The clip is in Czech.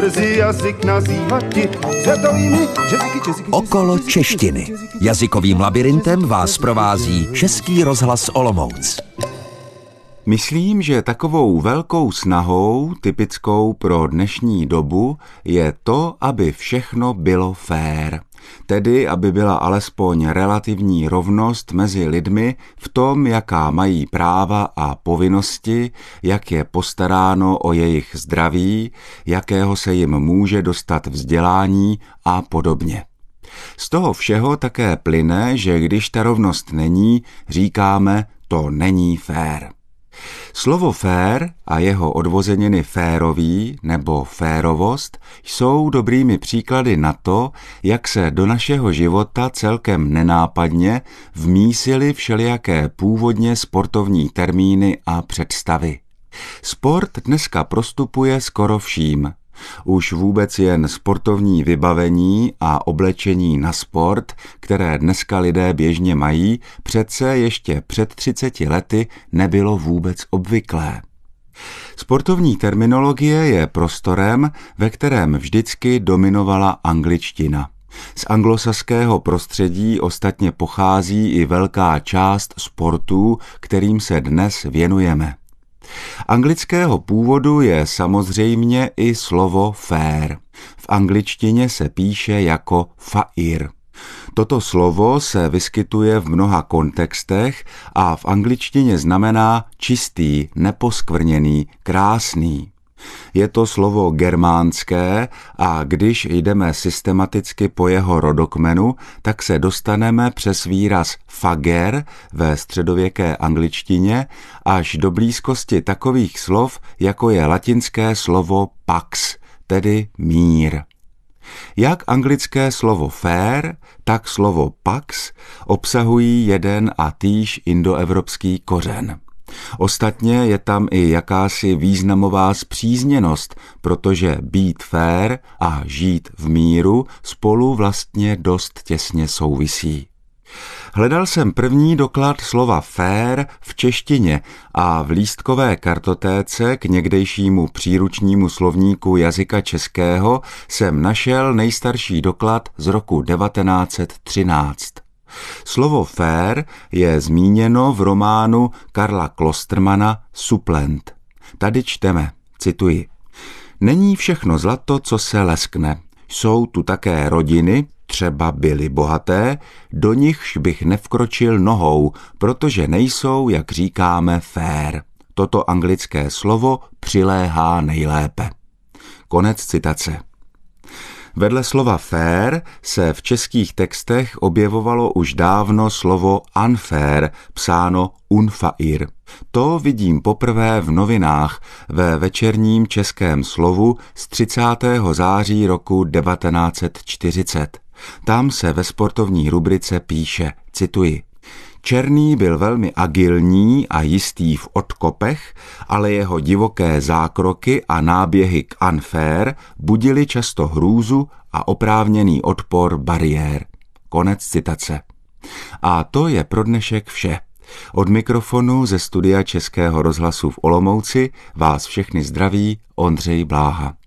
brzy jazyk nazývati světovými jazyky. Okolo češtiny. Jazykovým labirintem vás provází Český rozhlas Olomouc. Myslím, že takovou velkou snahou, typickou pro dnešní dobu, je to, aby všechno bylo fér. Tedy, aby byla alespoň relativní rovnost mezi lidmi v tom, jaká mají práva a povinnosti, jak je postaráno o jejich zdraví, jakého se jim může dostat vzdělání a podobně. Z toho všeho také plyne, že když ta rovnost není, říkáme, to není fér. Slovo fér a jeho odvozeniny férový nebo férovost jsou dobrými příklady na to, jak se do našeho života celkem nenápadně vmísily všelijaké původně sportovní termíny a představy. Sport dneska prostupuje skoro vším. Už vůbec jen sportovní vybavení a oblečení na sport, které dneska lidé běžně mají, přece ještě před 30 lety nebylo vůbec obvyklé. Sportovní terminologie je prostorem, ve kterém vždycky dominovala angličtina. Z anglosaského prostředí ostatně pochází i velká část sportů, kterým se dnes věnujeme. Anglického původu je samozřejmě i slovo fair. V angličtině se píše jako fair. Toto slovo se vyskytuje v mnoha kontextech a v angličtině znamená čistý, neposkvrněný, krásný. Je to slovo germánské a když jdeme systematicky po jeho rodokmenu, tak se dostaneme přes výraz fager ve středověké angličtině až do blízkosti takových slov, jako je latinské slovo pax, tedy mír. Jak anglické slovo fair, tak slovo pax obsahují jeden a týž indoevropský kořen. Ostatně je tam i jakási významová spřízněnost, protože být fér a žít v míru spolu vlastně dost těsně souvisí. Hledal jsem první doklad slova fér v češtině a v lístkové kartotéce k někdejšímu příručnímu slovníku jazyka českého jsem našel nejstarší doklad z roku 1913. Slovo fér je zmíněno v románu Karla Klostermana Supplent. Tady čteme, cituji: Není všechno zlato, co se leskne. Jsou tu také rodiny, třeba byly bohaté, do nichž bych nevkročil nohou, protože nejsou, jak říkáme, fér. Toto anglické slovo přiléhá nejlépe. Konec citace. Vedle slova fair se v českých textech objevovalo už dávno slovo unfair, psáno unfair. To vidím poprvé v novinách ve večerním českém slovu z 30. září roku 1940. Tam se ve sportovní rubrice píše, cituji: Černý byl velmi agilní a jistý v odkopech, ale jeho divoké zákroky a náběhy k unfair budily často hrůzu a oprávněný odpor bariér. Konec citace. A to je pro dnešek vše. Od mikrofonu ze studia Českého rozhlasu v Olomouci vás všechny zdraví Ondřej Bláha.